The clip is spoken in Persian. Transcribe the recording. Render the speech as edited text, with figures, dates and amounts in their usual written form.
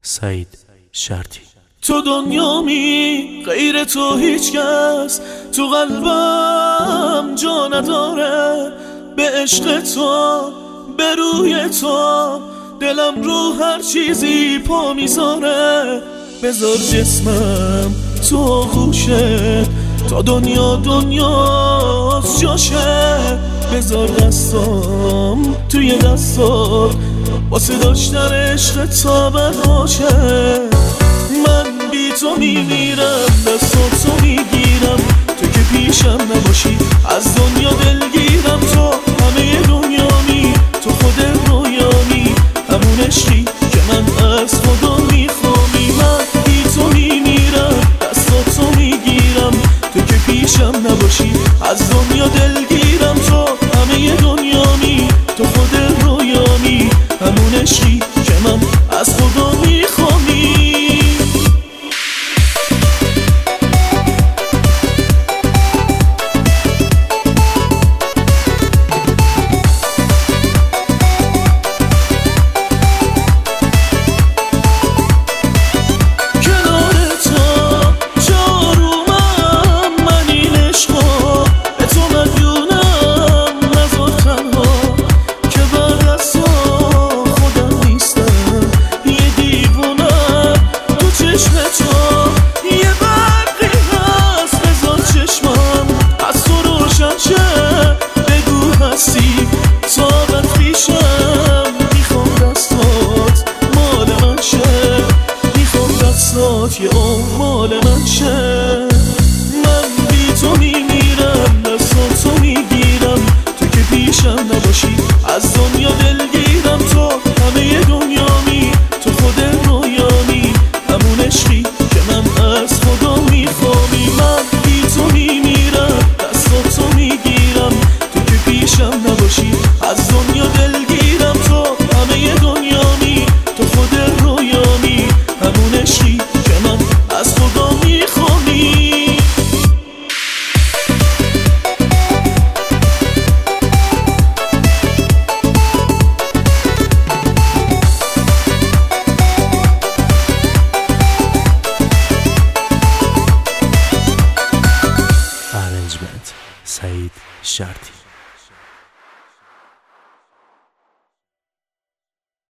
سعید شرطی. تو دنیامی غیر تو هیچ کس تو قلبم جا نداره، به عشق تو به روی تو دلم رو هر چیزی پا میذاره. بذار جسمم تو خوشه تا دنیاست جاشه، بذار دستام توی دستات واسه داشتن عشق تا باشه. من بی تو میمیرم، دستاتو میگیرم، تو که پیشم نباشی از دنیا دلگیرم. تو همه دنیامی، تو خود رویامی، همون عشقی که من از خدا میخوامی. من بی تو میمیرم، دستاتو میگیرم، تو که پیشم نباشی از دنیا دلگیرم. تو همه دنیامی، تو خود رویامی، همون عشقی که من از خدا میخوامی. یه مال من شه. من بی تو میمیرم، دستاتو میگیرم، تو که پیشم نباشی از دنیا دلگیرم. تو همه دنیامی، تو خود رویامی، همون عشقی که من از خدا میخوامی. من بی تو میمیرم، دستاتو میگیرم، تو که پیشم نباشی از دنیا دلگیرم. تو همه دنیامی، تو خود رویامی، همون عشقی از خدا میخوانی. ارنجمنت سعید شرطی.